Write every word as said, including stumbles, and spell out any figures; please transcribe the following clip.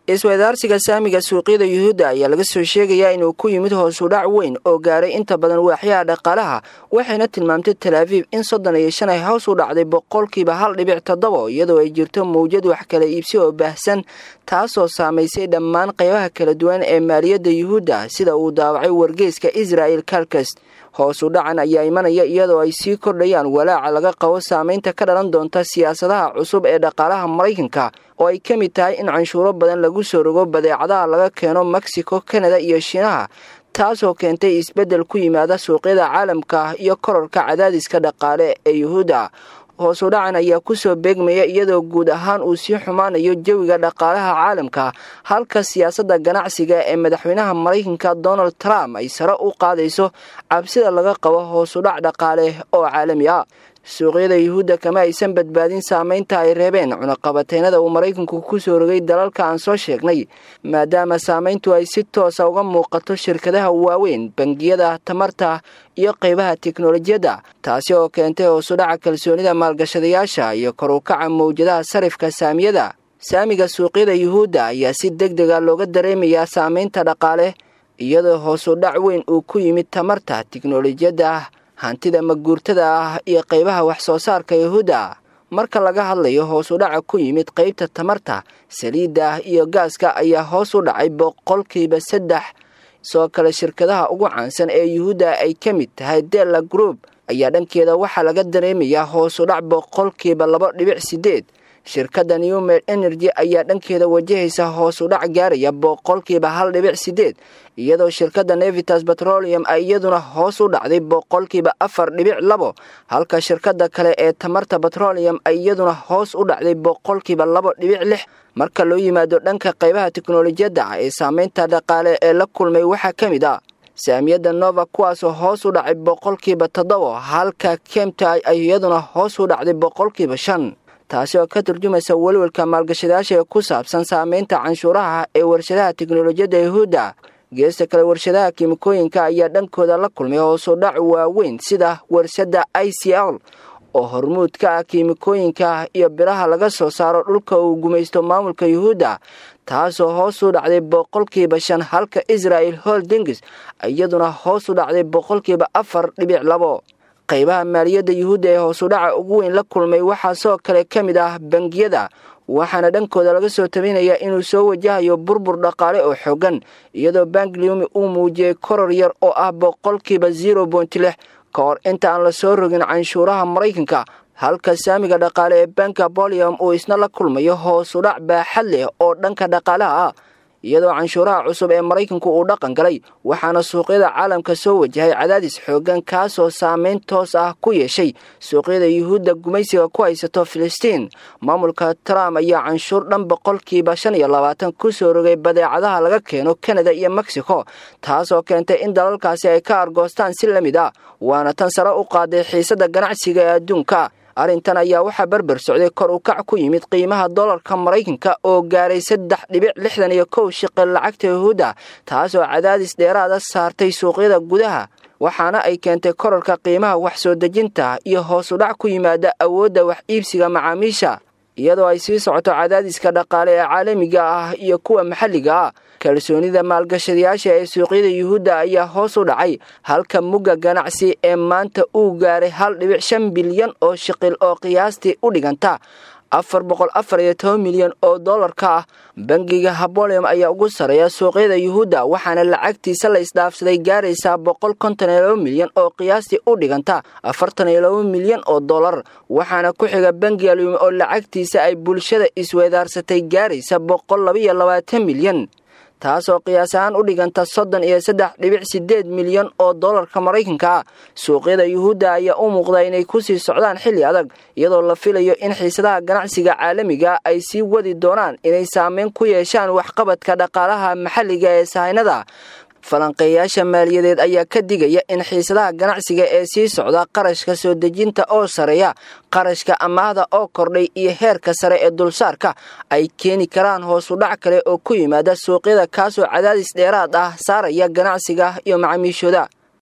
isweydaarsiga saamiga suuqyada Yuhuudda ayaa laga soo sheegayaa inuu ku yimid hoos u dhac weyn oo gaaray inta badan waaxyaha dhaqaalaha waxayna tilmaamtay Tel Aviv in soddon iyo shan ay hoos u dhacday boqolkiiba hal dhibic toddoba iyadoo ay jirto mowjad wax kala iibsi oo baahsan taasoo saameysay dhammaan qaybaha kala duwan ee maaliyadda Yuhuudda sida uu daawacay wargeyska Israel Kalkast. hoos u dhacan ayaa imanaya iyadoo ay sii kordhayaan walaaca laga qabo saameynta ka dhalan doonta siyaasadaha cusub ee dhaqaalaha Mareykanka oo ay ka mid tahay in canshuuro badan lagu soo rogo badeecadaha laga keeno Mexico, Canada iyo Shiinaha taasoo keentay isbeddel ku yimaada suuqyada caalamka iyo kororka cadaadiska dhaqaale ee Yuhuudda. hoos u dhacan ayaa ku soo beegmaya iyadoo guud ahaan uu sii xumaanayo jawiga dhaqaalaha caalamka halka siyaasadda ganacsiga ee madaxweynaha Mareykanka Donald Trump ay sare u qaadayso cabsida laga qabo hoos u dhac dhaqaale oo caalami ah. suuqyada Yuhuudda kama aysan badbaadin saameynta ay reebeen cunaqabateynada uu Mareykanku ku soo rogay dalalka aan soo sheegnay maadaama saameyntu ay si toos ah uga muuqato shirkadaha waaweyn, bangiyada, tamarta iyo qaybaha tiknoolajiyadda taasi oo keentay hoos u dhaca kalsoonida maalgashadayaasha iyo kor u kaca mowjadaha sarifka saamiyada. saamiga suuqyada Yuhuudda ayaa si degdeg ah looga dareemayaa saameynta dhaqaale iyadoo hoos u dhac weyn uu ku yimid tamarta, tiknoolajiyadda, hantida maguurtada ah iyo qaybaha wax soo saarka Yuhuudda. marka laga hadlayo hoos u dhaca ku yimid qaybta tamarta, saliidda iyo gaaska ayaa hoos u dhacay boqolkiiba saddex. soo kale shirkadaha ugu caansan ee Yuhuudda ay ka mid tahay Della Group ayaa dhankeeda waxaa laga dareemayaa hoos u dhac boqolkiiba laba dhibic sideed. shirkadda Newmed Energy ayaa dhankeeda wajahaysa hoos u dhac gaaraya boqolkiiba hal dhibic sideed iyadoo shirkadda Navitas Petroleum ay iyaduna hoos u dhacday boqolkiiba afar dhibic labo halka shirkadda kale ee tamarta Petroleum ay iyaduna hoos u dhacday boqolkiiba laba dhibic lix. marka loo yimaado dhanka qaybaha tiknoolajiyadda ee saameynta dhaqaale ee la kulmay waxaa ka mid ah saamiyada Nova kuwaasoo hoos u dhacay boqolkiiba toddoba halka Kemta ay iyaduna hoos u dhacday boqolkiiba shan. taasi oo ka turjumaysa walwalka maalgashadayaasha ku saabsan saameynta canshuuraha ee warshadaha tiknoolajiyadda Yuhuudda. geesta kale warshadaha kiimikooyinka ayaa dhankooda la kulmay hoos u dhac waaweyn sida warshadda I C L oo hormuud ka ah kiimikooyinka iyo biraha laga soo saaro dhulka uu gumaysto maamulka Yuhuudda taasoo hoos u dhacday boqolkiiba shan halka Israel Holdings iyaduna hoos u dhacday boqolkiiba afar dhibic labo. qaybaha maaliyadda Yuhuudda ee hoos u dhaca ugu weyn la kulmay waxaa soo kale ka mid ah bangiyada waxaana dhankooda laga soo tabinayaa inuu soo wajahayo burbur dhaqaale oo xooggan iyadoo Bank Leumi uu muujiyay koror yar oo ah boqolkiiba zero dhibic lix ka hor inta aan la soo rogin canshuuraha Mareykanka halka saamiga dhaqaale ee Banka Polium uu isna la kulmayo hoos u dhac baaxad leh oo dhanka dhaqaalaha ah iyadoo canshuuraha cusub ee Mareykanku uu dhaqan galay waxaana suuqyada caalamka soo wajahay cadaadis xooggan kaasoo saameyn toos ah ku yeeshay suuqyada Yuhuudda gumaysiga ku haysato Filistiin. maamulka Trump ayaa canshuur dhan boqolkiiba shan iyo labaatan ku soo rogay badeecadaha laga keeno Canada iyo Mexico taasoo keentay in dalalkaasi ay ka argoostaan si la mid ah waana tan sare u qaaday xiisadda ganacsiga ee adduunka. arrintan ayaa waxaa barbar socday kor u kac ku yimid qiimaha dollarka Mareykanka oo gaaray saddex dhibic lixdan iyo kow shiqil lacagta Yuhuudda taasoo cadaadis dheeraad ah saartay suuqyada gudaha waxaana ay keentay kororka qiimaha wax soo dejinta iyo hoos u dhac ku yimaada awoodda wax iibsiga macaamiisha iyadoo ay sii socoto cadaadiska dhaqaale ee caalamiga ah iyo kuwa maxalliga ah. kalsoonida maalgashadayaasha ee suuqyada Yuhuudda ayaa hoos u dhacay halka mugga ganacsi ee maanta uu gaaray hal dhibic shan bilyan oo shiqil oo qiyaastii u dhiganta afar boqol afar iyo toban milyan oo dollarka ah. bangiga Polium ayaa ugu sareeya suuqyada Yuhuudda waxaana lacagtiisa la isdhaafsaday gaaraysa boqol konton iyo laba milyan oo qiyaastii u dhiganta afartan iyo laba milyan oo dollar waxaana ku xiga bangiga Leumi oo lacagtiisa ay bulshada isweydaarsatay gaaraysa boqol laba iyo labaatan milyan taasoo qiyaas ahaan u dhiganta soddon iyo saddex dhibic sideed milyan oo dollarka Mareykanka. suuqyada Yuhuudda ayaa u muuqda inay ku sii socdaan xilli adag iyadoo la filayo in xiisadaha ganacsiga caalamiga ay sii wadi doonaan inay saameyn ku yeeshaan waxqabadka dhaqaalaha maxalliga ee sahaynada. falanqeeyaasha maaliyadeed ayaa ka digaya in xiisadaha ganacsiga ee sii socda qarashka soo dejinta oo sareeya, qarashka amaahda oo kordhay iyo heerka sare ee dulsaarka ay keeni karaan hoos u dhac kale oo ku yimaada suuqyada kaasoo cadaadis dheeraad ah saaraya ganacsiga iyo macaamiishooda.